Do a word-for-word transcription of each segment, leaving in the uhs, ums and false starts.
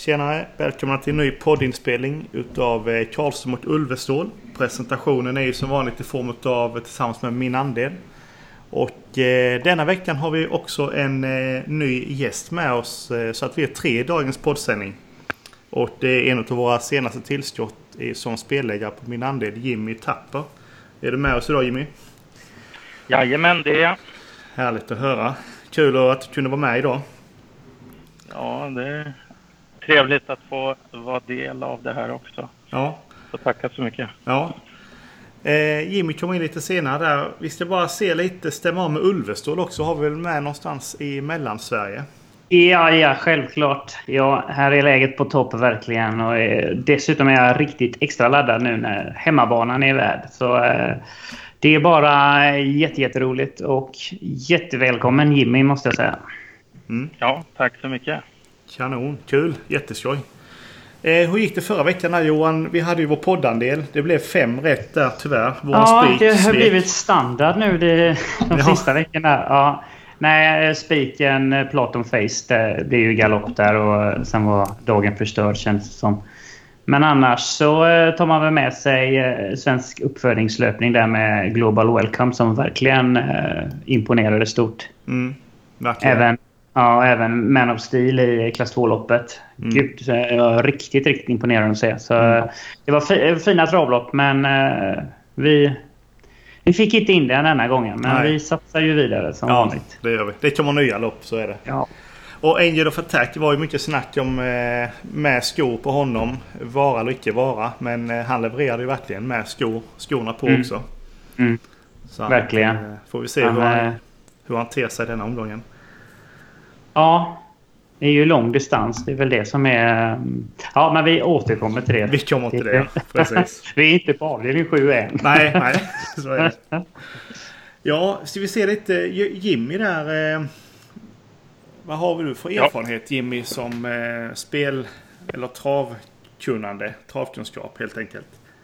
Tjenare, välkomna till en ny poddinspelning utav Karlsson mot Ulvestål. Presentationen är ju som vanligt i form av tillsammans med min andel. Och eh, denna veckan har vi också en eh, ny gäst med oss, eh, så att vi är tre i dagens poddsändning. Och det är en av våra senaste tillskott i, som spelläggare på min andel, Jimmy Tapper. Är du med oss idag, Jimmy? Jajamän, det är jag. Härligt att höra. Kul att du kunde vara med idag. Ja, det är trevligt att få vara del av det här också. Ja. Så tacka så mycket. Ja. Eh, Jimmy kommer in lite senare där. Vi ska bara se lite, stämma av med Ulvestål också. Har vi väl med någonstans i Mellansverige? Ja, ja, självklart. Ja, här är läget på topp verkligen. Och eh, dessutom är jag riktigt extra laddad nu när hemmabanan är värd. Så eh, det är bara jätte, jätteroligt och jättevälkommen Jimmy, måste jag säga. Mm. Ja, tack så mycket. Kanon, kul, jätteskoj. Eh, hur gick det förra veckan där, Johan? Vi hade ju vår poddandel. Det blev fem rätt där tyvärr. Vår ja, spik, det har svek. blivit standard nu det, de ja. sista veckorna. Ja. Nej, spiken Platon Face, det blir ju galopp där och sen var dagen förstörd, känns det som. Men annars så tar man väl med sig svensk uppfödningslöpning där med Global Welcome som verkligen eh, imponerade stort. Mm, verkligen. Även, ja, även Man of Steel i klass två-loppet. Mm. Gud, jag var riktigt, riktigt imponerande att se. Så Mm. det var fi- fina travlopp, men eh, vi... Vi fick inte in den denna gången, men Nej. vi satsar ju vidare som Ja, vanligt. det gör vi. Det kommer nya lopp, så är det. Ja. Och Angel of Attack, det var ju mycket snack om eh, med skor på honom. Vara eller icke vara. Men eh, han levererade ju verkligen med skor, skorna på Mm. också. Mm. Så Verkligen. Eh, får vi se Han, hur, han, eh, hur han ter sig denna omgången. Ja, det är ju lång distans. Det är väl det som är... Ja, men vi återkommer till det. Vi kommer till det, precis. Vi är inte på avdelning sju än. Nej, nej, så är det. Ja, ska vi se lite Jimmy där. Eh, vad har vi du för erfarenhet, Jimmy, som eh, spel- eller travkunnande, travkunskap helt enkelt?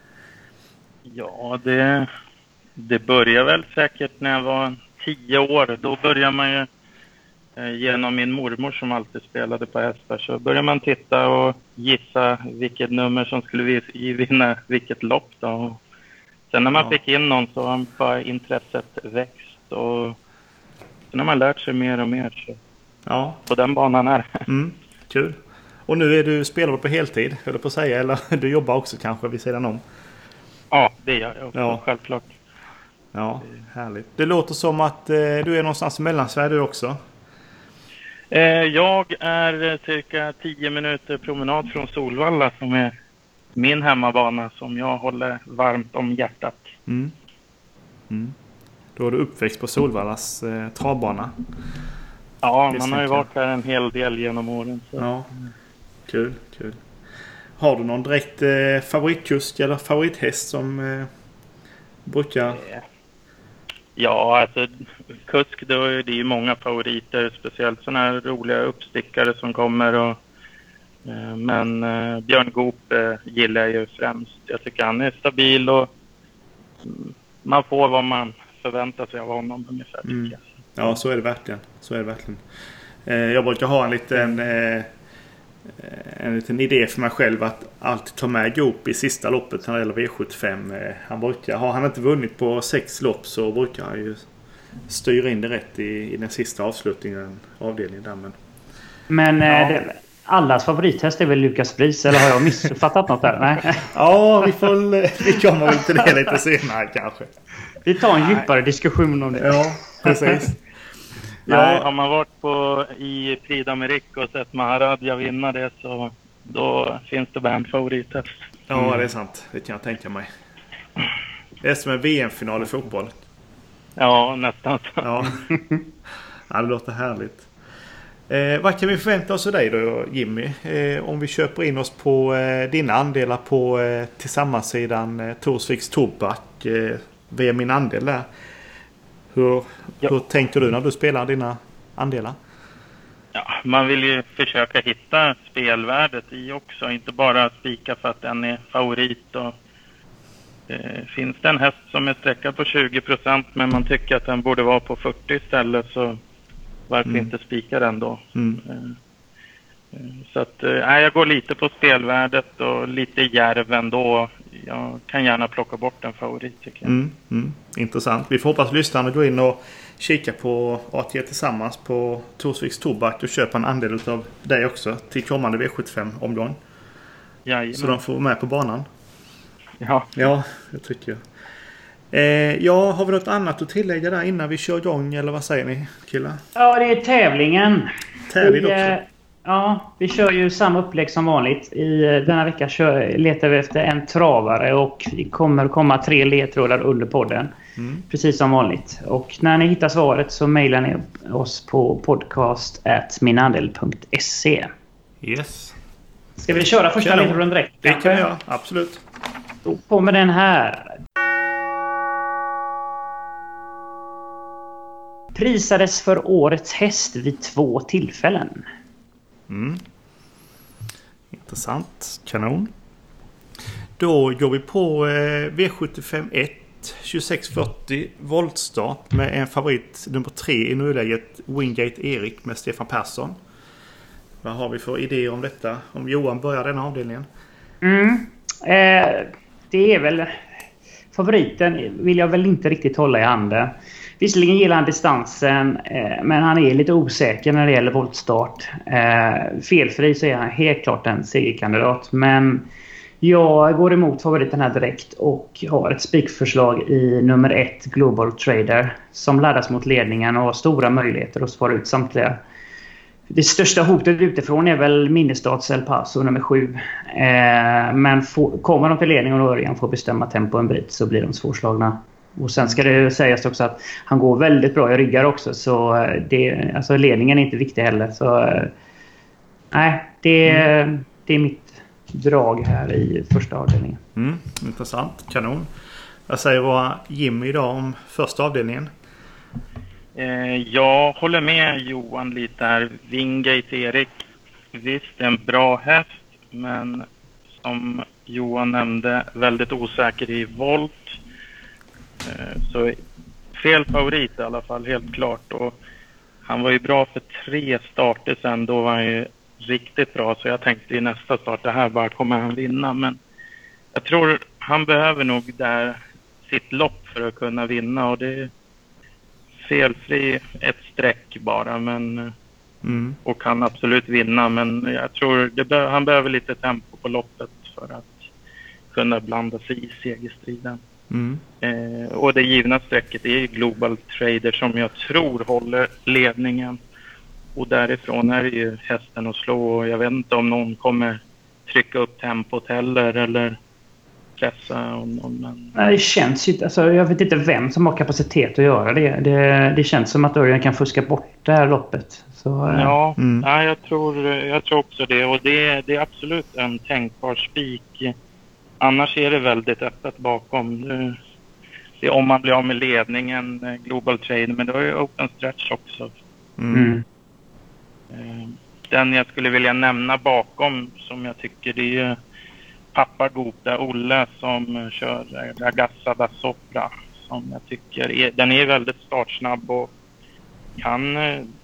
Ja, det, det började väl säkert när jag var tio år. Då började man ju eh, genom min mormor som alltid spelade på hästar. Så började man titta och gissa vilket nummer som skulle vi- vinna vilket lopp då. Och sen när man Ja. fick in någon så har bara intresset växt. Och sen har man lärt sig mer och mer. Så Ja, på den banan är det. mm, kul. Och nu är du spelare på heltid, höll jag på att säga. Eller du jobbar också kanske vid sidan om. Ja, det gör jag också, Ja. självklart. Ja, härligt. Det låter som att eh, du är någonstans i Mellansverige du också. Eh, jag är eh, cirka tio minuter promenad från Solvalla som är min hemmabana som jag håller varmt om hjärtat. Mm. Mm. Då är du uppväxt på Solvallas eh, travbana. Ja, Det man har ju tänker jag. varit här en hel del genom åren. Så. Ja, kul, kul. Har du någon direkt eh, favoritkusk eller favorithäst som eh, brukar... Eh, Ja, alltså kusk, då är det ju många favoriter, speciellt sådana här roliga uppstickare som kommer. Och, eh, men eh, Björn Goop eh, gillar jag ju främst. Jag tycker han är stabil och mm, man får vad man förväntar sig av honom ungefär. Mm. tycker jag. Ja, så är det verkligen. Så är det verkligen. Eh, jag brukar ha en liten, eh, en liten idé för mig själv att alltid ta med Goop i sista loppet när det gäller V sjuttiofem. Eh, han brukar, har han inte vunnit på sex lopp så brukar han ju styra in det rätt i, i den sista avslutningen, avdelningen där. Men, Men Ja. eh, det, allas favorithäst är väl Lukas Bris, eller har jag missuppfattat något där? Nej. ja, vi, får, vi kommer väl till det lite senare kanske. Vi tar en djupare diskussion om det. Ja, precis. Nej, Ja, har man varit på i Prix d'Amérique och sett Maharadja vinna det så då finns det bara en favorithäst. ja, det är sant. Det kan jag tänka mig. Det är som en V M-final i fotboll. Ja, nästan så. Ja, ja det låter härligt. Eh, vad kan vi förvänta oss av dig då, Jimmy? Eh, om vi köper in oss på eh, dina andelar på eh, tillsammansidan eh, Torsviks Tobak eh, via min andel där. Hur, Ja. hur tänker du när du spelar dina andelar? Ja, man vill ju försöka hitta spelvärdet i också, inte bara spika för att den är favorit. Och, eh, finns det en häst som är sträckad på tjugo procent men man tycker att den borde vara på fyrtio istället, så varför Mm. inte spika den då? Mm. Eh, Så att, äh, jag går lite på spelvärdet och lite järven då. Jag kan gärna plocka bort en favorit tycker jag. Mm, mm, intressant. Vi får hoppas lyssnarna går in och kika på A T tillsammans på Torsviks Tobak och köpa en andel av dig också till kommande V sjuttiofem-omgång. Jajamän. Så de får vara med på banan. Ja, ja det tycker jag. Eh, ja, har vi något annat att tillägga där innan vi kör igång eller vad säger ni killar? Ja, det är tävlingen. Tävling vi, också. Ja, vi kör ju samma upplägg som vanligt. I denna vecka kör, letar vi efter en travare och det kommer komma tre ledtrådar under podden. Mm. Precis som vanligt. Och när ni hittar svaret så mejlar ni oss på podcast at minandel punkt se. Yes. Ska vi köra första ledtråden direkt? Det kan vi göra, absolut. Då kommer den här. Prisades för årets häst vid två tillfällen. Mm. Intressant. Kanon. Då går vi på eh, V sjuttiofem ett tjugosex fyrtio voltstart med en favorit nummer tre i nuläget, Wingate Erik med Stefan Persson. Vad har vi för idéer om detta? Om Johan börjar den avdelningen. Mm. Eh, det är väl favoriten vill jag väl inte riktigt hålla i handen. Visserligen gillar han distansen eh, men han är lite osäker när det gäller voltstart. Eh, felfri så är han helt klart en segerkandidat. Men jag går emot favoriten här direkt och har ett spikförslag i nummer ett Global Trader som laddas mot ledningen och har stora möjligheter att svara ut samtliga. Det största hotet utifrån är väl Minnestats El Paso nummer sju. Eh, men få, kommer de till ledningen och Örjan får bestämma tempo en bit så blir de svårslagna. Och sen ska det sägas också att han går väldigt bra i ryggar också. Så det, alltså ledningen är inte viktig heller. Så nej, det, mm. det är mitt drag här i första avdelningen. Mm, intressant, kanon. Jag säger vad Jimmy idag om första avdelningen. Eh, jag håller med Johan lite här. Wingate Erik, visst en bra häst. Men som Johan nämnde, väldigt osäker i volt. Så fel favorit i alla fall, helt klart. Och han var ju bra för tre starter sen. Då var han ju riktigt bra. Så jag tänkte i nästa start, det här bara kommer han vinna. Men jag tror han behöver nog där sitt lopp för att kunna vinna. Och det är felfri ett streck bara. Men, mm. Och kan absolut vinna. Men jag tror det be- han behöver lite tempo på loppet för att kunna blanda sig i segerstriden. Mm. Eh, och det givna strecket är Global Trader som jag tror håller ledningen. Och därifrån är det ju hästen att slå. Och jag vet inte om någon kommer trycka upp tempot heller eller pressa honom. Men... Nej, det känns ju, alltså, jag vet inte vem som har kapacitet att göra det. Det, det känns som att Örjan kan fuska bort det här loppet. Så, eh. Ja, mm. nej, jag, tror, jag tror också det. Och det, det är absolut en tänkbar spik. Annars är det väldigt öppet bakom. Det är om man blir av med ledningen, Global Trade, men det har ju Open Stretch också. Mm. Den jag skulle vilja nämna bakom som jag tycker det är pappa Goda Olle som kör Ragazza da Sopra. Som jag tycker är, den är väldigt startsnabb och kan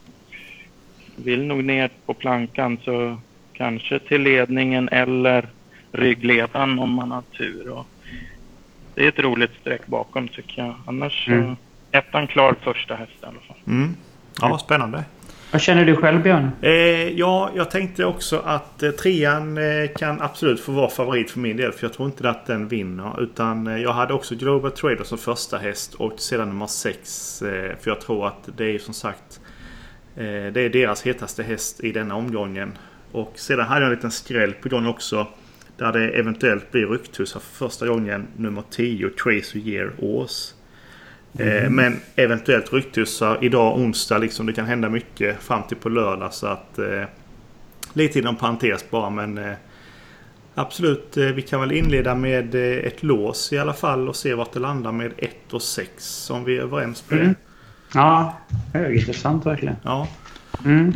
vill nog ner på plankan så kanske till ledningen eller ryggledan om man har tur. Och det är ett roligt streck bakom tycker jag. Annars mm. ettan klar första häst i alla fall. Mm. Ja, spännande. Vad känner du själv, Björn? Eh, ja, jag tänkte också att eh, trean eh, kan absolut få vara favorit för min del. För jag tror inte att den vinner. Utan eh, jag hade också Global Trader som första häst och sedan nummer sex. Eh, för jag tror att det är som sagt eh, det är deras hetaste häst i denna omgången. Och sedan hade jag en liten skräll på gång också. Där det eventuellt blir rycktussar för första gången nummer tio, Trace Year Ås. Mm. Eh, men eventuellt rycktussar idag onsdag, liksom det kan hända mycket fram till på lördag. Så att eh, lite inom parentes bara, men eh, absolut, eh, vi kan väl inleda med eh, ett lås i alla fall och se vart det landar med ett och sex om vi är överens på det. Mm. Ja, det är intressant verkligen. Ja. Mm.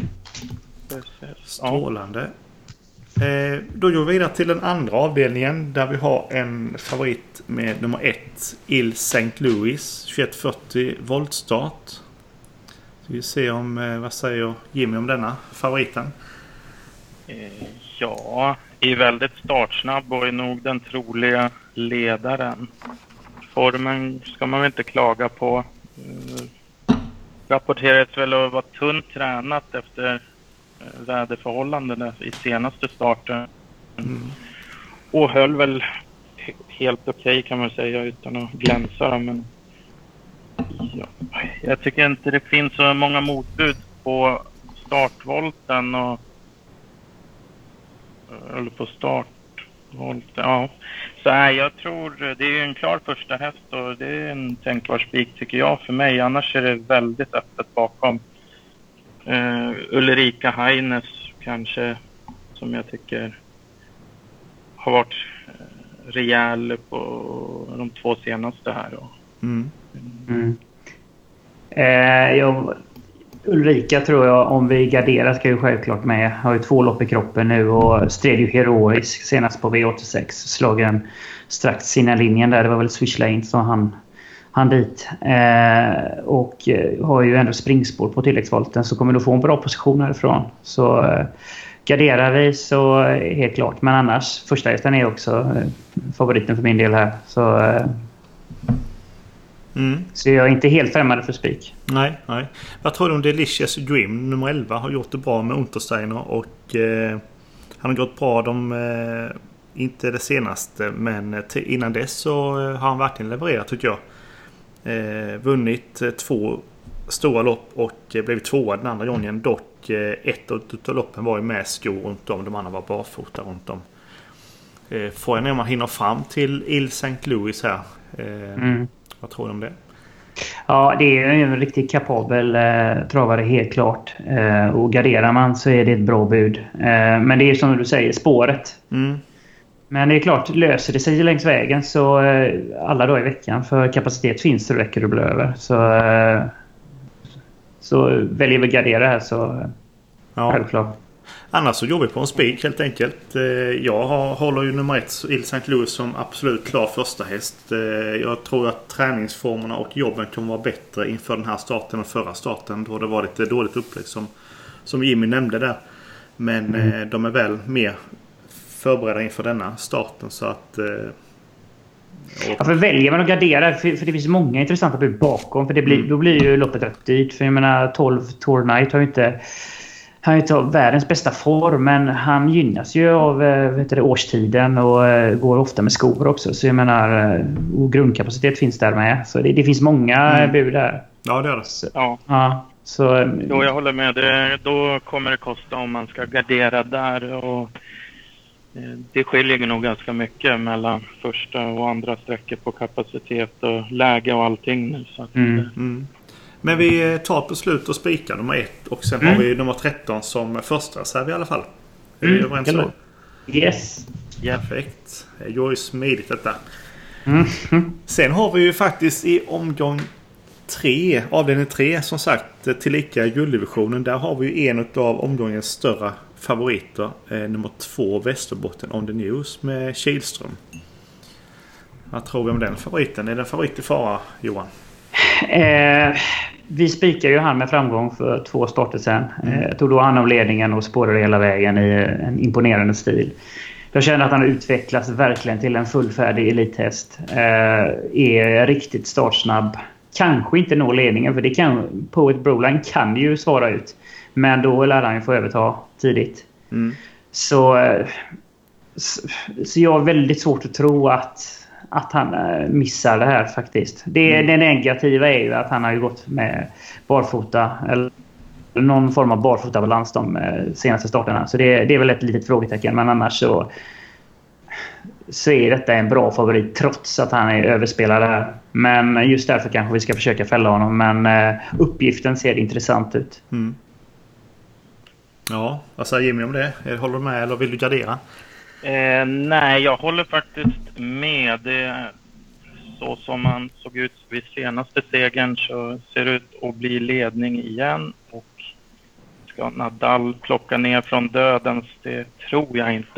Strålande. Eh, då går vi vidare till den andra avdelningen där vi har en favorit med nummer ett, Il Saint Louis, tjugoett fyrtio voltstart. Så vi ser om, eh, vad säger Jimmy om denna favoriten? Eh, ja, är väldigt startsnabb och är nog den troliga ledaren. Formen ska man väl inte klaga på. Eh, rapporterades väl att vara tunt tränat efter eh, väderförhållandena i senaste starten. Mm. Och höll väl helt okej okay, kan man säga utan att glänsa. Men ja, jag tycker inte det finns så många motbud på startvolten och eller på startvolten. Ja. Så här, jag tror det är en klar första häst och det är en tänkbar spik tycker jag för mig. Annars är det väldigt öppet bakom. Uh, Ulrika Heines kanske som jag tycker har varit uh, rejäl på de två senaste här. Då. Mm. Mm. Eh, jag, Ulrika tror jag om vi garderar ska ju självklart med. Har ju två lopp i kroppen nu och stred ju heroisk senast på V åttiosex. Slagen strax sina linjen där. Det var väl Swish Lane som han, han dit. Eh, och har ju ändå springspår på tilläggsvolten så kommer du få en bra position härifrån. Så eh, garderar vi så helt klart. Men annars, första hästen är också eh, favoriten för min del här. Så... Eh, Mm. Så jag är inte helt främmande för spik. Nej, nej. Vad tror du om Delicious Dream? Nummer elva har gjort det bra med Untersteiner och eh, han har gått bra de, eh, inte det senaste, men till, innan dess så eh, har han verkligen levererat tycker jag. Eh, vunnit eh, två stora lopp och eh, blivit tvåa den andra gången. Dock eh, ett av loppen var ju med skor runt om, de andra var barfota runt om. Eh, får jag när man hinner fram till Il Saint Louis här. Eh, mm. Vad tror du om det? Ja, det är en riktigt kapabel eh, travare helt klart. Eh, och garderar man så är det ett bra bud. Eh, men det är som du säger, spåret. Mm. Men det är klart, löser det sig längs vägen så eh, alla dagar i veckan. För kapacitet finns det räcker det bli över. Så, eh, så väljer vi gardera här så ja. Självklart. Annars så jobbar vi på en spik helt enkelt. Jag har, håller ju nummer ett Il Saint Louis som absolut klar första häst. Jag tror att träningsformerna och jobben kommer vara bättre inför den här starten och förra starten. Då det var lite dåligt upplägg som, som Jimmy nämnde där. Men mm. de är väl mer förberedda inför denna starten så att... Ja, för väljer man att gardera, för, för det finns många intressanta bud bakom. För det blir, mm. då blir ju loppet rätt dyrt. För jag menar, tolv Tour Night har ju inte... Han är ju världens bästa form, men han gynnas ju av vet du, årstiden och går ofta med skor också. Så jag menar, och grundkapacitet finns där med. Så det, det finns många mm. bud där. Ja, det är det. Så, ja. Ja, så, då jag håller med. Det, då kommer det kosta om man ska gardera där. Och det skiljer nog ganska mycket mellan första och andra sträckor på kapacitet och läge och allting nu. Så att, mm. Mm. Men vi tar på slut och spikar nummer ett. Och sen mm. har vi nummer tretton som första. Så här vi i alla fall. Är mm. vi överens om det? Yes. Perfekt. Det går ju smidigt detta. Mm. Sen har vi ju faktiskt i omgång tre, avdelning tre som sagt, tillika gulddivisionen. Där har vi ju en av omgångens större favoriter. Eh, nummer två, Västerbotten on the News med Kihlström. Vad tror vi om den favoriten? Är den favorit i fara, Johan? Eh, vi spikar ju han med framgång för två starter sen. Mm. Eh, tog då han av ledningen och spårade hela vägen i en imponerande stil. Jag känner att han har utvecklats verkligen till en fullfärdig elithäst. Eh, är riktigt startsnabb. Kanske inte nå ledningen, för det kan, Poet Broline kan ju svara ut. Men då lär han ju få överta tidigt. Mm. Så, så, så jag har väldigt svårt att tro att att han missar det här faktiskt. Det, mm. det negativa är ju att han har ju gått med barfota eller någon form av barfotabalans de senaste starterna. Så det, det är väl ett litet frågetecken. Men annars så, så är detta en bra favorit trots att han är överspelad här. Men just därför kanske vi ska försöka fälla honom. Men uppgiften ser intressant ut. Mm. Ja, vad säger Jimmy om det? Håller du med eller vill du gardera? Eh, nej, jag håller faktiskt med. Det, så som man såg ut vid senaste segern så ser det ut att bli ledning igen. Och ska Nadal plocka ner från dödens, det tror jag inte.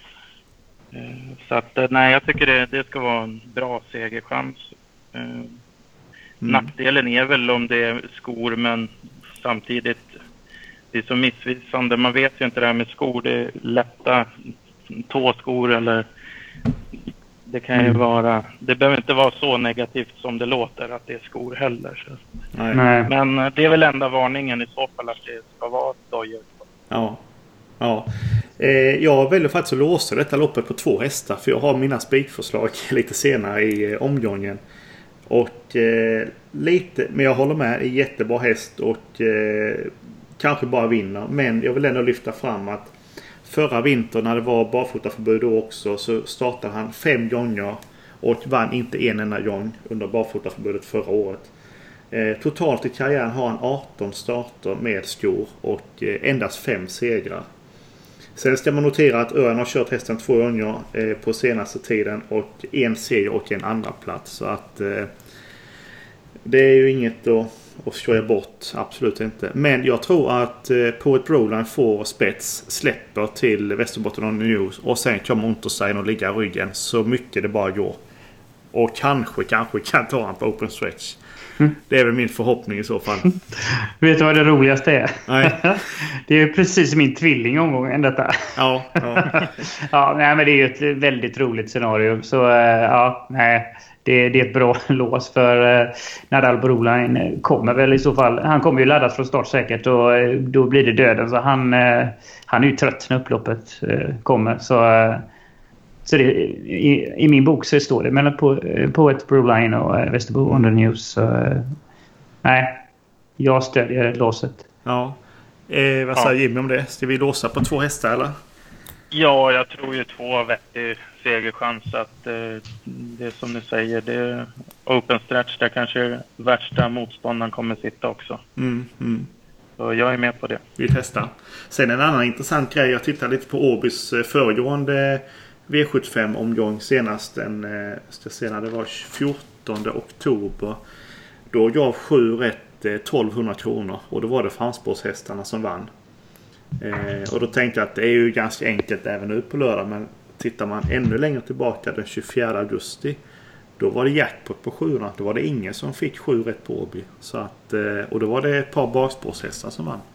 Eh, så att nej, jag tycker det, det ska vara en bra segerchans. Eh, mm. Nackdelen är väl om det är skor, men samtidigt det är så missvisande. Man vet ju inte det här med skor. Det är lätta tåskor eller det kan ju mm. vara, det behöver inte vara så negativt som det låter att det är skor heller. Så. Nej. Men det är väl enda varningen i så fall att det ska vara dojor. Ja. Ja. Eh, jag väljer faktiskt att låsa detta loppet på två hästar för jag har mina spikförslag lite senare i eh, omgången. Och eh, lite, men jag håller med, är jättebra häst och eh, kanske bara vinner. Men jag vill ändå lyfta fram att förra vintern när det var barfotaförbud då också så startade han fem gånger och vann inte en enda gång under barfotaförbudet förra året. Eh, totalt i karriären har han arton starter med skor och eh, endast fem segrar. Sen ska man notera att Örjan har kört hästen två gånger eh, på senaste tiden och en seger och en andra plats. Så att eh, det är ju inget att, att skoja bort, absolut inte. Men jag tror att eh, Poet Broline får spets, släpper till Västerbotten On The News och sen kommer Untersteiner och ligga i ryggen så mycket det bara går. Och kanske, kanske kan ta han på open stretch. Mm. Det är väl min förhoppning i så fall. Vet du vad det roligaste är? Nej. Det är precis min tvilling omgången detta. Ja, ja. Ja, nej, men det är ju ett väldigt roligt scenario. Så ja, nej, det, det är ett bra lås för uh, Nadal Broline kommer väl i så fall. Han kommer ju laddas från start säkert och uh, då blir det döden. Så han, uh, han är ju trött när upploppet uh, kommer. Så... Uh, Så det, i, i min bok så står det mellan på, Poet Broline och äh, Västerbo On The News. Så, äh, nej, jag stödjer låset. Ja. Eh, vad säger ja. Jimmy om det? Ska vi låsa på två hästar eller? Ja, jag tror ju två vettig segerchans att eh, det som du säger, det är open stretch där kanske värsta motståndaren kommer sitta också. Mm, mm. Så jag är med på det. Vi testar. Sen en annan intressant grej, jag tittar lite på Åbys föregående V sjuttiofem-omgång senast den, eh, ska se när det var fjortonde oktober. Då gav sju rätt eh, tolvhundra kronor och då var det framspårshästarna som vann. Eh, och då tänkte jag att det är ju ganska enkelt även nu på lördag, men tittar man ännu längre tillbaka den tjugofjärde augusti då var det jackpot på sjuhundra. Då var det ingen som fick sju rätt på Åby. Så att, eh, och då var det ett par bakspårshästar som vann.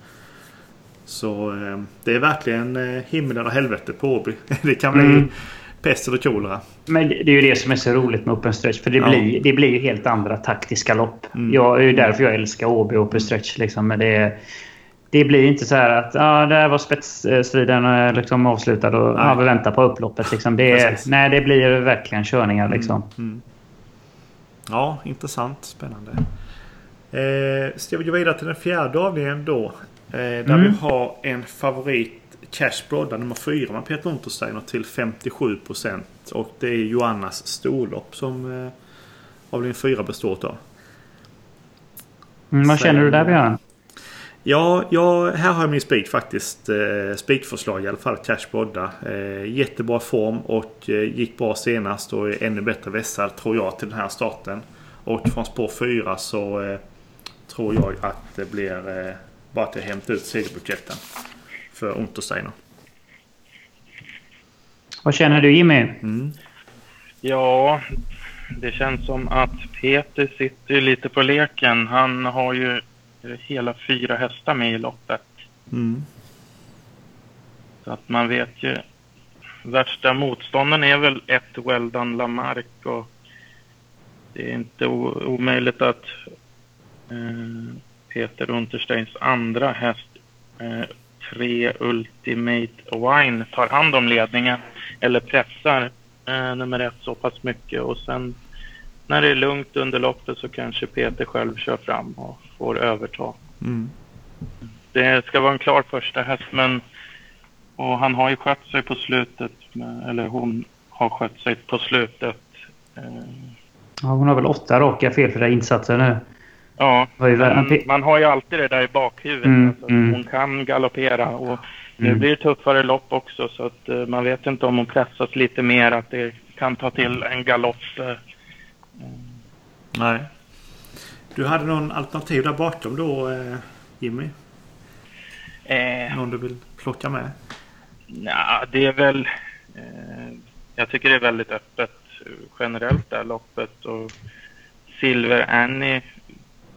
Så eh, det är verkligen eh, himmel och helvete på Åby. Det kan bli mm. pest eller kolera. Men det är ju det som är så roligt med open stretch. För det, ja. blir, det blir ju helt andra taktiska lopp. Mm. Jag, det är ju därför jag älskar Åby och open stretch. Liksom. Men det, det blir inte så här att ah, där var spetsstriden liksom avslutad och ah, vi väntar på upploppet. Liksom. Det, nej, det blir verkligen körningar. Liksom. Mm. Mm. Ja, intressant. Spännande. Eh, ska vi gå vidare till den fjärde avdelningen då? Eh, där mm. vi har en favorit Cash Brodda nummer fyra med Peter Untersteiner till femtiosju procent. Och det är Joannas storlopp som eh, avdelning fyra består av. Mm, vad Sen, känner du där, Björn? Ja, jag, här har jag min spik faktiskt. Eh, spikförslag i alla fall, Cash Brodda. Eh, jättebra form och eh, gick bra senast och är ännu bättre vässad tror jag till den här starten. Och från spår fyra så eh, tror jag att det blir... Eh, bara att jag hämtar ut segerbuketten för Untersteiner. Vad känner du, Jimmy? Mm. Ja, det känns som att Peter sitter lite på leken. Han har ju hela fyra hästar med i loppet. Mm. Så att man vet ju... Värsta motståndaren är väl ett Well Done Lamarck och det är inte o- omöjligt att... Eh, Peter Untersteins andra häst eh, tre Ultimate Wine tar hand om ledningen eller pressar eh, nummer ett så pass mycket och sen när det är lugnt under loppet så kanske Peter själv kör fram och får överta. Mm. Det ska vara en klar första häst, men och han har ju skött sig på slutet eller hon har skött sig på slutet. Eh. Ja, hon har väl åtta raka fel för det insatser nu. Ja, man, man har ju alltid det där i bakhuvudet. Mm, alltså, mm. Hon kan galoppera och nu mm. blir det tuffare lopp också så att uh, man vet inte om hon pressas lite mer att det kan ta till en galopp. Uh. Nej. Du hade någon alternativ där bakom då, eh, Jimmy? Eh, någon du vill plocka med? Ja, det är väl... Eh, jag tycker det är väldigt öppet generellt det här loppet och Silver Annie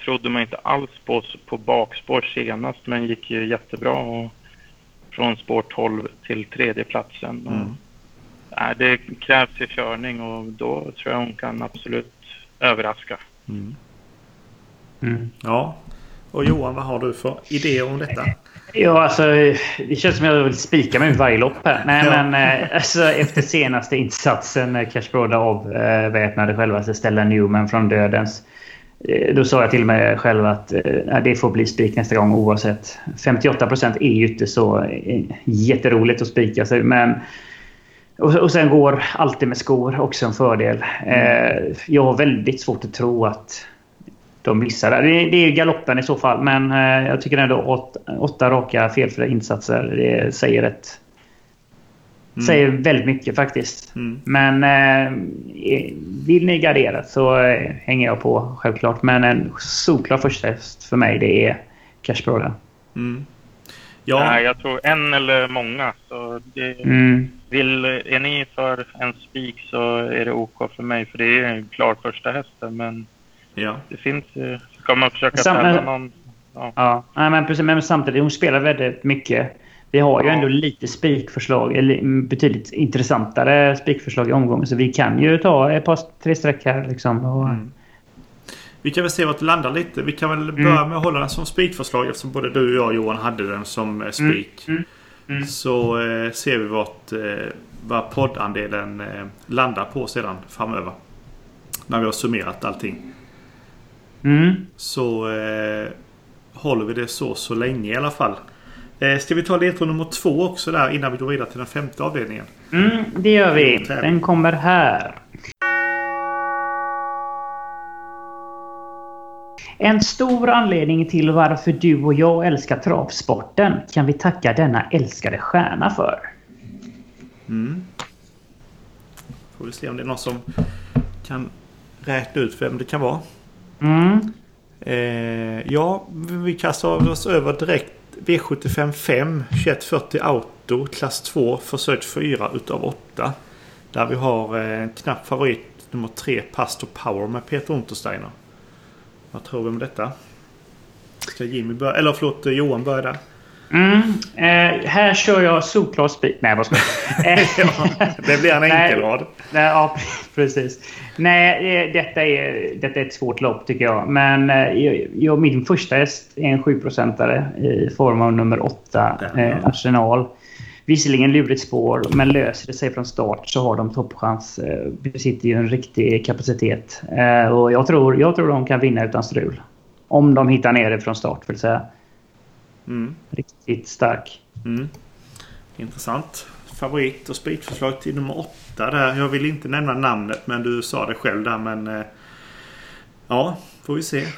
trodde man inte alls på, på bakspår senast, men gick ju jättebra och från spår tolv till tredjeplatsen. Mm. Och, nej, det krävs ju körning och då tror jag hon kan absolut överraska. Mm. Mm. Ja, och Johan, vad har du för idéer om detta? Ja, alltså det känns som jag vill spika mig varje lopp här. Nej, Ja. men eh, alltså, efter senaste insatsen när Cash Broda avväpnade själva sig, ställa Newman från dödens. Eh, då sa jag till mig själv att eh, det får bli spik nästa gång oavsett. femtioåtta procent är ju inte så eh, jätteroligt att spika sig, men och, och sen går alltid med skor också en fördel. Eh, jag har väldigt svårt att tro att de missar det. Det är galoppen i så fall. Men eh, jag tycker ändå åt, åtta raka felfria insatser. Det säger ett mm. säger väldigt mycket faktiskt. Mm. Men eh, vill ni gardera så eh, hänger jag på självklart. Men en solklar första häst för mig, det är Cash Broda. Mm. Ja. Nej, jag tror en eller många. Så det, mm. vill, är ni för en spik så är det OK för mig. För det är en klar första hästen. Men ja. Det finns ju... Ska man försöka Sam- ställa någon... Ja, ja. Nej, men, precis, men samtidigt, hon spelar väldigt mycket. Vi har ju ja. ändå lite spikförslag, eller betydligt intressantare spikförslag i omgången. Så vi kan ju ta ett par tre streck här liksom. Och... Mm. Vi kan väl se vart det landar lite. Vi kan väl börja mm. med att hålla den som spikförslag, eftersom både du och jag, Johan, hade den som eh, spik. Mm. Mm. Mm. Så eh, ser vi vart eh, vad poddandelen eh, landar på sedan framöver. När vi har summerat allting. Mm. Så eh, håller vi det så så länge i alla fall. Eh, ska vi ta ledtråd nummer två också där innan vi går vidare till den femte avdelningen? Mm, det gör vi. Den kommer här. En stor anledning till varför du och jag älskar travsporten kan vi tacka denna älskade stjärna för. Mm. Får vi se om det är någon som kan räkna ut vem det kan vara. Mm. Eh, ja, vi kastar oss över direkt. V sjuttiofem fem tjugoett fyrtio Auto klass två försök fyra utav åtta. Där vi har eh, en knapp favorit nummer tre Pastor Power med Peter Untersteiner. Vad tror vi om detta? Ska Jimmy börja? Eller förlåt, Johan börja där. Mm. Eh, här kör jag solklar spik. Nej, vad ska jag? Ja, det blir en enkelrad. Nej, ja, precis. Nej, detta är, detta är ett svårt lopp tycker jag. Men jag, jag, min första häst är en sju procentare i form av nummer åtta, eh, Arsenal. Visserligen lurigt spår, men löser det sig från start så har de toppchans. Eh, besitter ju en riktig kapacitet. Eh, och jag tror, jag tror de kan vinna utan strul. Om de hittar ner det från start, vill säga. Mm. Riktigt stark. Mm. Intressant. Favorit och spikförslag till nummer åtta där. Jag vill inte nämna namnet, men du sa det själv där. Men eh, ja, får vi se.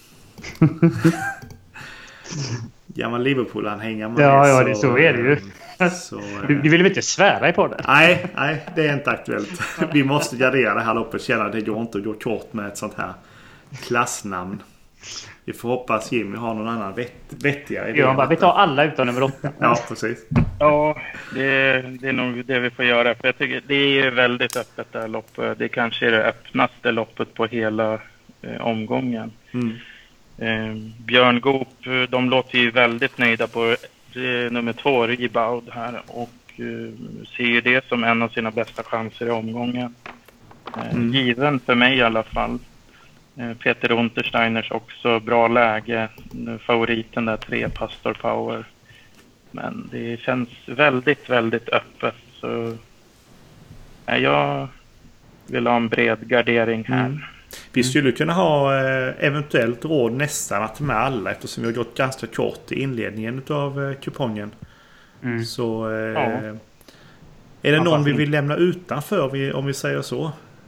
Gammal Liverpool-anhängare. Ja, ja, det, så är det ju. Så, eh, du, du vill väl inte svära på det? Nej, nej, det är inte aktuellt. Vi måste gardera det här loppet. Känna att det går inte att gå kort med ett sånt här klassnamn. Vi får hoppas Jimmy har någon annan vett, vettigare idé. Ja, bara, vi tar alla utan nummer åtta. Ja, precis. Ja, det, det är nog det vi får göra. För jag tycker det är väldigt öppet det här loppet. Det kanske är det öppnaste loppet på hela eh, omgången. Mm. Eh, Björn Goop, de låter ju väldigt nöjda på eh, nummer två, Rebound här. Och eh, ser ju det som en av sina bästa chanser i omgången. Eh, Mm. Given för mig i alla fall. Peter Untersteiners också bra läge. Favoriten där, tre Pastor Power. Men det känns väldigt, väldigt öppet. Så ja, jag vill ha en bred gardering här. Mm. Vi skulle kunna ha eh, eventuellt råd nästan att med alla, eftersom vi har gått ganska kort i inledningen av eh, kupongen. Mm. Så eh, ja. är det ja, någon vi vill lämna utanför vi, om vi säger så?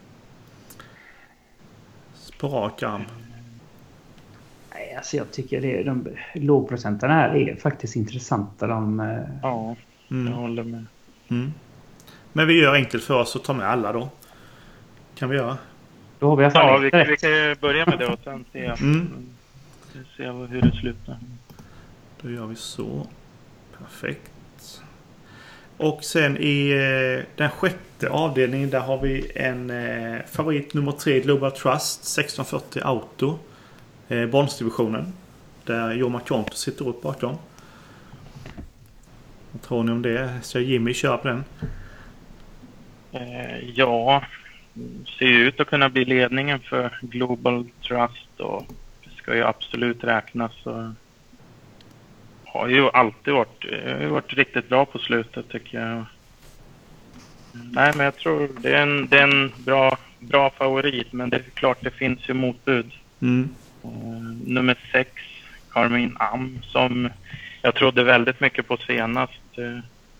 På rak arm. Nej, alltså jag tycker det är, de lågprocentarna här är faktiskt intressanta. De, ja, mm. jag håller med. Mm. Men vi gör enkelt för oss att ta med alla då. Kan vi göra? Då har vi ja, vi, vi kan ju börja med det och sen se, mm. se hur det slutar. Då gör vi så. Perfekt. Och sen i eh, den sjätte avdelningen där har vi en eh, favorit nummer tre Global Trust sexton fyrtio Auto. Eh, bronsdivisionen. Där Jorma Konto sitter upp bakom. Vad tror ni om det? Så Jimmy kör på den? Eh, ja, ser ju ut att kunna bli ledningen för Global Trust och ska ju absolut räknas. Och har ju alltid varit, har varit riktigt bra på slutet tycker jag. Nej, men jag tror det är en, det är en bra, bra favorit, men det är klart det finns ju motbud. Mm. Uh, nummer sex, Carmine Am, som jag trodde väldigt mycket på senast. Uh,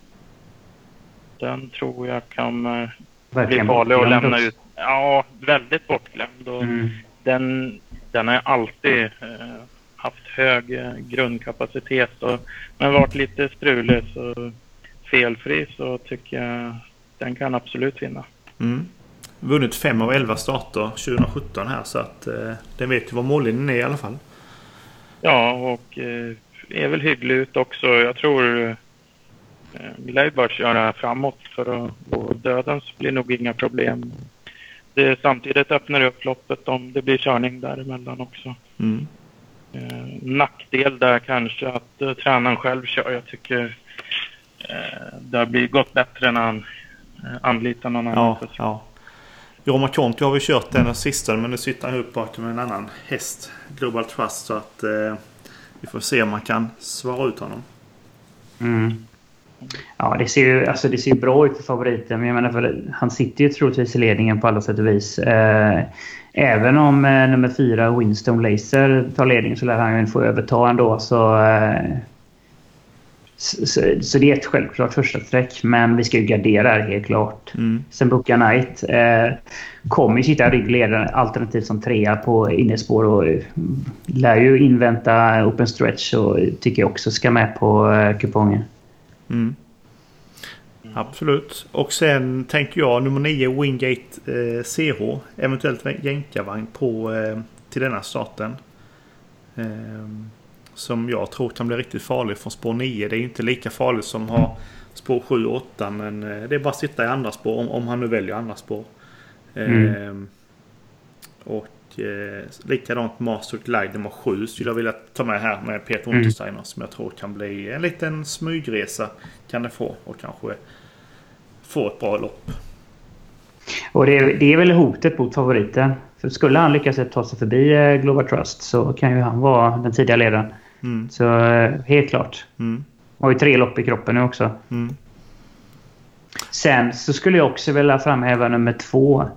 den tror jag kan uh, bli farlig att lämna ut. Ja, väldigt bortglömd. Och mm. den, den har alltid uh, haft hög uh, grundkapacitet. Och, men varit lite strulig, så felfri, så tycker jag den kan absolut vinna. Mm. Vunnit fem av elva starter tjugo sjutton här, så att eh, den vet ju vad mållinjen är i alla fall. Ja, och eh, är väl hygglig ut också. Jag tror eh, lär bara köra framåt för att gå dödens blir nog inga problem. Det samtidigt öppnar upp loppet om det blir körning däremellan också. Mm. Eh, nackdel där kanske att eh, tränaren själv kör. Jag tycker eh, det har blivit gått bättre när han eh, anlitar någon annan. Ja, ja. Jorma Konto har vi kört den sista, men nu sitter han upp bakom en annan häst, Global Trust, så att eh, vi får se om man kan svara ut honom. Mm. Ja, det ser ju alltså det ser ju bra ut för favoriten, men jag menar, för han sitter ju troligtvis i ledningen på alla sätt och vis. Eh, även om eh, nummer fyra Winston Laser tar ledningen, så lär han ju få överta ändå, så eh, Så, så, så det är ett självklart första streck, men vi ska ju gardera här helt klart. Mm. Sen Bucka Knight eh, kommer ju sitta ryggledare alternativt som trea på innespår och eh, lär ju invänta open stretch, och tycker jag också ska med på eh, kupongen. Mm. Absolut. Och sen tänker jag nummer nio Wingate eh, C H, eventuellt jänkarvagn på eh, till denna starten. Eh, som jag tror kan bli riktigt farlig från spår nio. Det är inte lika farligt som har spår sju och åtta, men det är bara att sitta i andra spår om, om han nu väljer andra spår. Mm. Ehm, och eh, likadant Master Glide nummer sju skulle jag vilja ta med här med Peter Untersteiner, mm. som jag tror kan bli en liten smygresa kan det få, och kanske få ett bra lopp. Och det är, det är väl hotet mot favoriten. För skulle han lyckas ta sig förbi Global Trust, så kan ju han vara den tidiga ledaren. Mm. Så helt klart. Mm. Har ju tre lopp i kroppen nu också. Mm. Sen så skulle jag också vilja framhäva nummer två.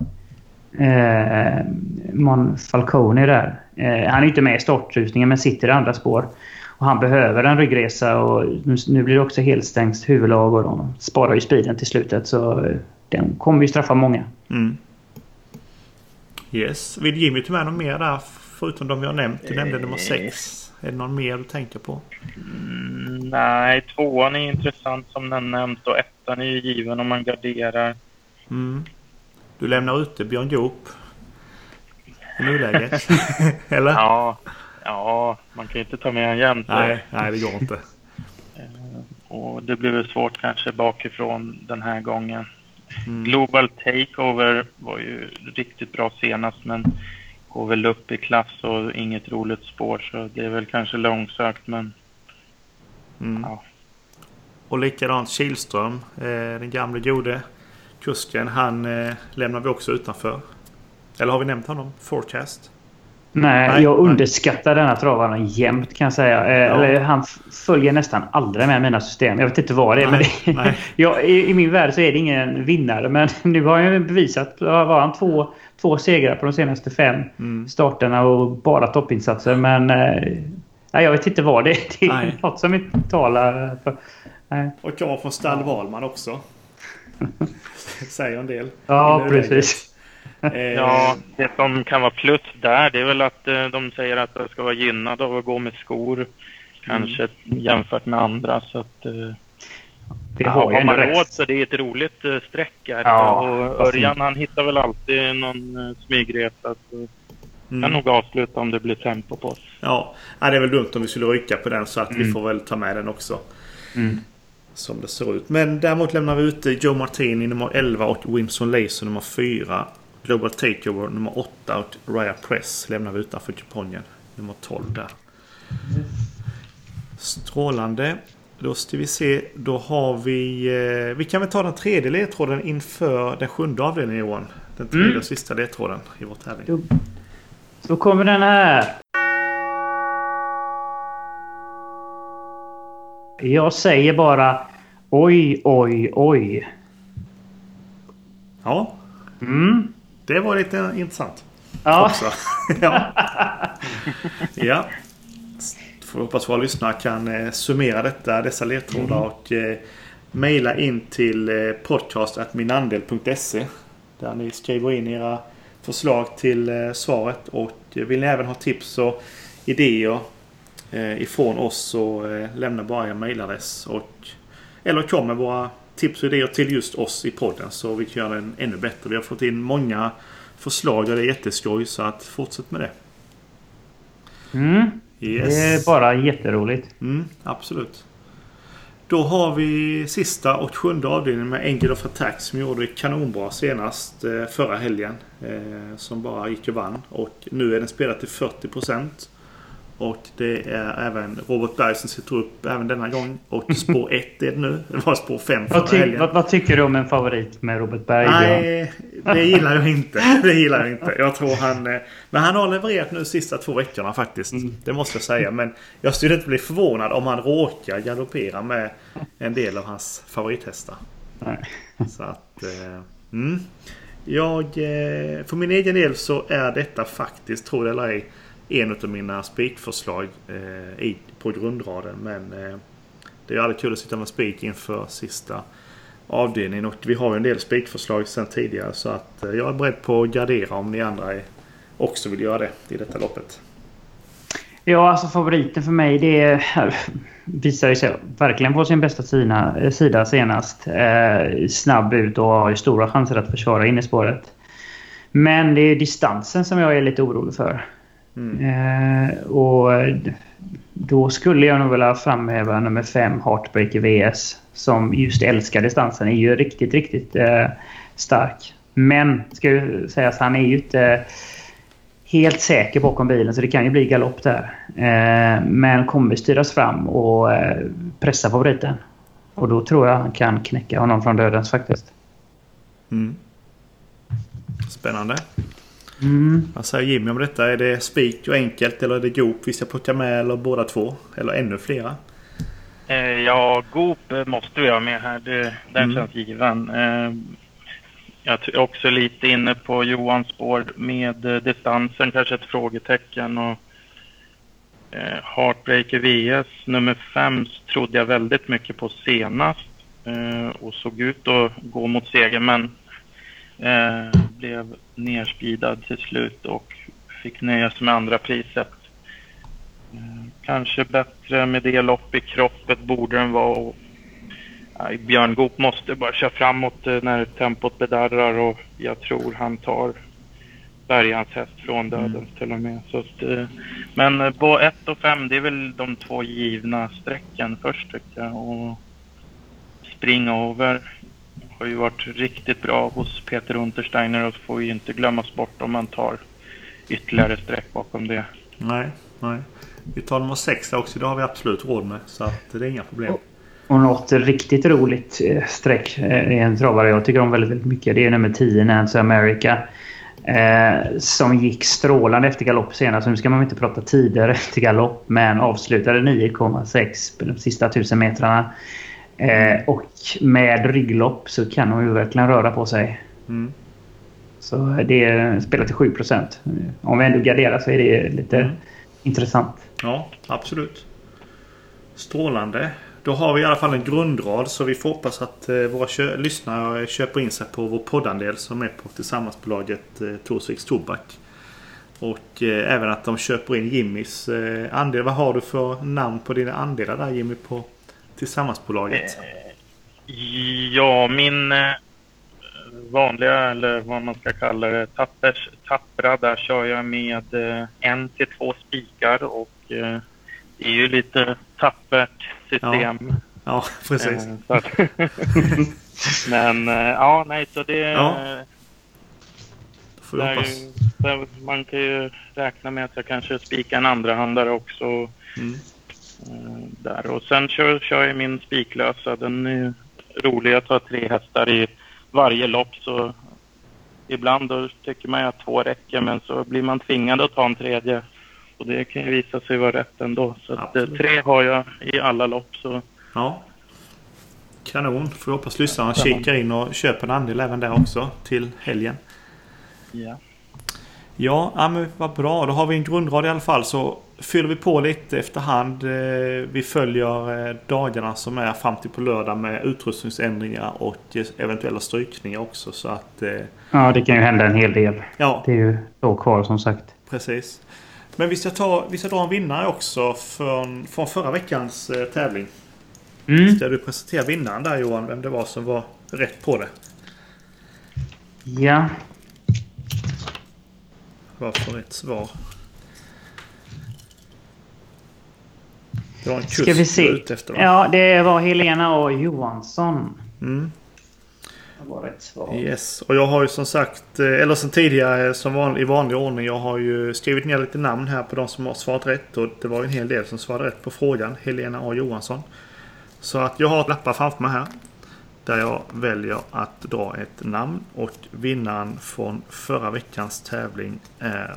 Eh, Mon Falcone där. Eh, han är inte med i startrusningen, men sitter i andra spår. Och han behöver en ryggresa, och nu blir det också helt stängt huvudlag, och de sparar ju speeden till slutet, så den kommer ju straffa många. Mm. Yes. Vill Jimmy ta med någon mer där förutom de vi har nämnt? Du nämnde nummer sex. Är det någon mer du tänker på? Mm, nej, tvåan är intressant som den nämnt, och ettan är ju given om man garderar. Mm. Du lämnar ute Björn Goop i nuläget. Eller? Ja, ja, man kan ju inte ta med en jämt. Nej, nej, det går inte. Och det blir väl svårt kanske bakifrån den här gången. Mm. Global Takeover var ju riktigt bra senast, men går väl upp i klass och inget roligt spår, så det är väl kanske långsökt, men mm. ja. Och likadant Kihlström, eh, den gamla gode kusken, han eh, lämnar vi också utanför. Eller har vi nämnt honom? Forecast? Nej, nej, jag underskattar nej. denna travaren jämt, kan jag säga. Eh, ja. Eller, han följer nästan aldrig med mina system. Jag vet inte vad det är. Nej, men det, jag, i, I min värld så är det ingen vinnare. Men nu har jag bevisat. Var han två, två segrar på de senaste fem mm. starterna och bara toppinsatser. Men eh, nej, jag vet inte vad det är. Det är nej. något som inte talar för. Nej. Och kommer från Stall Wahlman också. Säger en del. Ja, precis. Ja, det som kan vara plus där, det är väl att de säger att det ska vara gynnad av att gå med skor, kanske mm. jämfört med andra, så att det ja, har, har man råd, så det är ett roligt streck här. Ja, och Örjan, han hittar väl alltid någon smygresa, så mm. kan nog avsluta om det blir tempo på oss. Ja, det är väl dumt om vi skulle rycka på den, så att mm. vi får väl ta med den också. Mm. Som det ser ut. Men däremot lämnar vi ut Joe Martini nummer elva och Winston Laser nummer fyra. Global Takeover nummer åtta och Raya Press lämnar vi utanför kupongen. nummer tolv där. Strålande. Då ska vi se. Då har vi... Eh, vi kan väl ta den tredje ledtråden inför den sjunde avdelningen, Johan. Den tredje mm. och sista ledtråden i vår tävling. Då, då kommer den här. Jag säger bara oj, oj, oj. Ja. Mm. Det var lite intressant. Ja. Också. ja. ja. Får hoppas våra lyssnare kan eh, summera detta, dessa ledtrådar mm. och eh, mejla in till eh, podcast at minandel punkt se där ni skriver in era förslag till eh, svaret, och eh, vill ni även ha tips och idéer eh, ifrån oss, så eh, lämna bara en mejladress, och eller kom med våra tips och idéer till just oss i podden, så vi kan göra den ännu bättre. Vi har fått in många förslag och det är jätteskoj, så att fortsätt med det. Mm. Yes. Det är bara jätteroligt. Mm, absolut. Då har vi sista och sjunde avdelningen med Angel of Attack, som gjorde kanonbra senast eh, förra helgen. Eh, som bara gick och vann. Och nu är den spelad till fyrtio procent. Och det är även Robert Berg som sitter upp även denna gång. Och spår ett är det nu. Det var spår fem förra vad, ty- helgen. vad, vad tycker du om en favorit med Robert Berg? Nej, det gillar jag inte. Det gillar jag inte. Jag tror han... Men han har levererat nu de sista två veckorna faktiskt. Mm. Det måste jag säga. Men jag skulle inte bli förvånad om han råkar galoppera med en del av hans favorithästar. Nej. Så att... Mm. Jag... För min egen del så är detta faktiskt, tror det eller ej, en av mina spikförslag eh, i, på grundraden. Men eh, det är aldrig kul att sitta med spik inför sista avdelningen. Och vi har ju en del spikförslag sedan tidigare. Så att eh, jag är beredd på att gardera om ni andra är, också vill göra det i detta loppet. Ja, alltså favoriten för mig, det är, visar ju sig verkligen på sin bästa sina, sida senast. Eh, snabb ut och har stora chanser att försvara in i spåret. Men det är distansen som jag är lite orolig för. Mm. Eh, och då skulle jag nog vilja framhäva nummer fem, Heartbreaker V S, som just älskar distansen, är ju riktigt, riktigt eh, stark. Men ska ju säga att han är ju inte helt säker bakom bilen, så det kan ju bli galopp där. Eh, men kommer styras fram och eh, pressa favoriten. Och då tror jag han kan knäcka honom från dödens faktiskt. Mm. Spännande. Mm. Vad säger Jimmy om detta? Är det spik och enkelt, eller är det Goop vi ska plocka med, eller båda två? Eller ännu flera? Eh, ja, Goop måste vi ha med här. Det, den mm. känns given. Eh, jag är också lite inne på Johans spår med eh, distansen, kanske ett frågetecken. Och eh, Heartbreaker V S nummer fem trodde jag väldigt mycket på senast. Eh, och såg ut att gå mot seger, men Eh, blev nerspidad till slut och fick nöja sig med andra priset. Eh, kanske bättre med det lopp i kroppet borde den vara. Och, ja, Björn Goop måste bara köra framåt eh, när tempot bedarrar, och jag tror han tar Bergans häst från döden mm. till och med. Så att, eh, men eh, på ett och fem, det är väl de två givna sträcken först tycker jag. Och springa över har ju varit riktigt bra hos Peter Untersteiner, och får ju inte glömmas bort om man tar ytterligare streck bakom det. Nej, nej. Vi tar nummer sex också, det har vi absolut råd med, så att det är inga problem. Och något riktigt roligt streck är en travare jag tycker om väldigt, väldigt mycket. Det är nummer tio, Nancy America, eh, som gick strålande efter galopp senast. Så nu ska man inte prata tidigare efter galopp, men avslutade nio komma sex på de sista tusen metrarna. Eh, och med rygglopp så kan hon ju verkligen röra på sig. Mm. Så det spelar till sju procent. Om vi ändå garderar så är det lite mm. intressant. Ja, absolut. Strålande. Då har vi i alla fall en grundrad, så vi får hoppas att eh, våra kö- lyssnare köper in sig på vår poddandel som är på tillsammansbolaget eh, Torsviks Tobak. Och eh, även att de köper in Jimmys eh, andel. Vad har du för namn på dina andelar där, Jimmy, på tillsammansbolaget? Ja, min eh, vanliga, eller vad man ska kalla det, tappers, tappra, där kör jag med eh, en till två spikar, och eh, det är ju lite tappert system. Ja, ja precis. Eh, så att men eh, ja, nej, så det ja. Får där, man kan ju räkna med att jag kanske spikar en andra handare också. Mm. Där. Och sen kör, kör jag min spiklösa. Den är rolig att ha tre hästar i varje lopp. Så ibland då tycker man att två räcker, men så blir man tvingad att ta en tredje. Och det kan ju visa sig vara rätt ändå. Så att, tre har jag i alla lopp. Så. Ja. Kanon. Får hoppas lyssnarna kikar in och köper en andel även där också till helgen. Ja. Ja, ja men vad bra. Då har vi en grundrad i alla fall, så fyller vi på lite efterhand. Vi följer dagarna som är fram till på lördag med utrustningsändringar och eventuella strykningar också. Så att, ja, det kan ju hända en hel del. Ja. Det är ju då kvar som sagt. Precis. Men vi ska, ta, vi ska dra en vinnare också från, från förra veckans eh, tävling. Mm. Ska du presentera vinnaren där, Johan? Vem det var som var rätt på det? Ja. Vad för rätt svar? Det var en kusk. Ska vi se. Ut efter, va? Ja, det var Helena och Johansson. Mm. Det var rätt svar. Yes. Och jag har ju som sagt, eller som tidigare som van, i vanlig ordning, jag har ju skrivit ner lite namn här på de som har svarat rätt. Och det var ju en hel del som svarade rätt på frågan. Helena och Johansson. Så att jag har lappar framför mig här. Där jag väljer att dra ett namn. Och vinnaren från förra veckans tävling är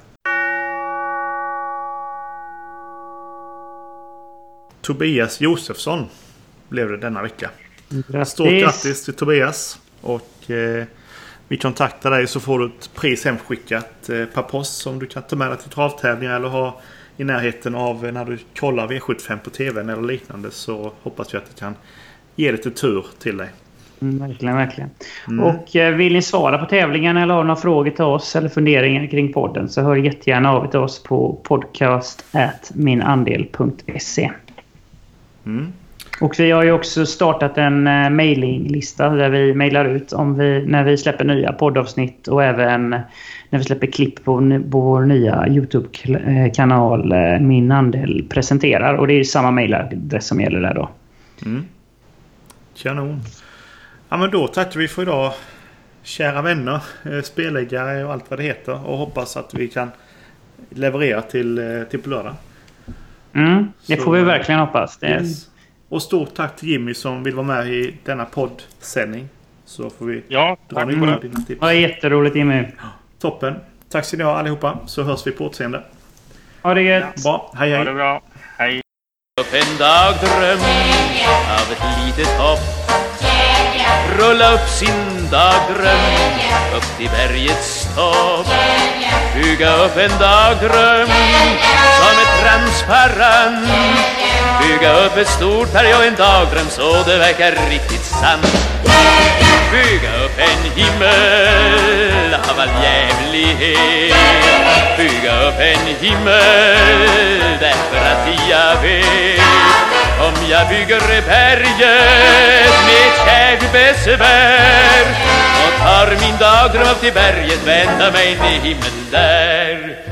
Tobias Josefsson. Blev det denna vecka. Grattis. Stort grattis till Tobias. Och eh, vi kontaktar dig så får du ett pris hemskickat eh, per post som du kan ta med dig till travtävlingar eller ha i närheten av när du kollar V sjuttiofem på tvn eller liknande, så hoppas vi att det kan ge lite tur till dig. Mm, verkligen, verkligen. Mm. Och eh, vill ni svara på tävlingen eller ha några frågor till oss eller funderingar kring podden, så hör jättegärna av er till oss på podcast at minandel punkt se. Mm. Och vi har ju också startat en uh, mailinglista där vi mailar ut om vi, när vi släpper nya poddavsnitt och även när vi släpper klipp på, på vår nya YouTube-kanal uh, Min Andel presenterar. Och det är samma mailadress som gäller där då. Mm. Kanon. Ja, men då tackar vi för idag, kära vänner, spelägare och allt vad det heter, och hoppas att vi kan leverera till, till på lördag. Mm, det Så, får vi verkligen hoppas. Det yes. Och stort tack till Jimmy som vill vara med i denna poddsändning. Så får vi ja, dra ner mm. dina tips. Det var jätteroligt, Jimmy. Toppen. Tack ska ni ha allihopa, så hörs vi på återseende. Ha det gött. Ja, bra. Hej hej. Ha det bra. Hej. Upp en dag dröm av ett litet hopp, rulla upp sin dagdröm upp till bergets topp, bygga upp en dagdröm som är transparent, bygga upp ett stort berg och en dagdröm så det verkar riktigt sant, bygga upp en himmel av all jävlighet, bygga upp en himmel därför att jag vet, om jag bygger berget med kärlbesvär och tar min dagdröm upp till berget, vända mig till himmel där.